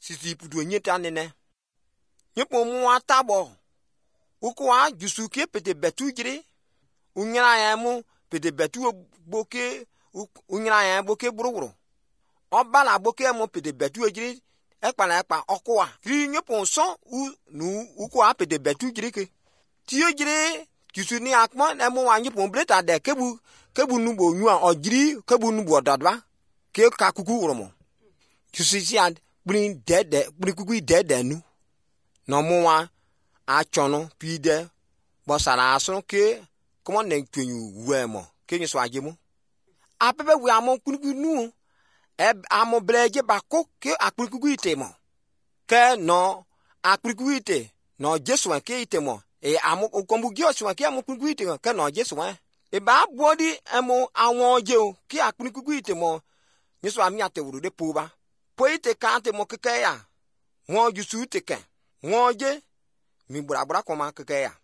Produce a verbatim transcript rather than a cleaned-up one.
sisi pudu nyeta nene. Nyepo mwa tabo. Ukwa jusu ke pete betu jiri. Unyana ya mu pete betu boke. Unyana ya boke buruguru. Obala boke mu pete betu jiri. Ekpa na ekpa okwa. Kiri nyepo son u nu ukwa pete betu jiri ke. Tiyo jiri jusu ni akma na mu wa nyepo bleta de kebu. Kebu nubo nyua ojiri kebu nubo dadwa. Ke kakuku uromo. Jusu si ad bring dede bring kuku dede nu. No mu wa achono pide bosara aso ke komo na twenyu wemo ke nyi so ajemu. Apebe wi amo kuku nu e amo bleje bako ke akuku itemo. Ke no akuku ite no Jesu ke itemo e amo kombu giosu ke amo kuku ite ke no Jesu wa. E ba bodi emo awon je o ke akuku itemo nyi so ami atewuru de poba. Po ite ka atemo keke ya. Won jusu ite ke. Won je mi bura bura koma keke ya.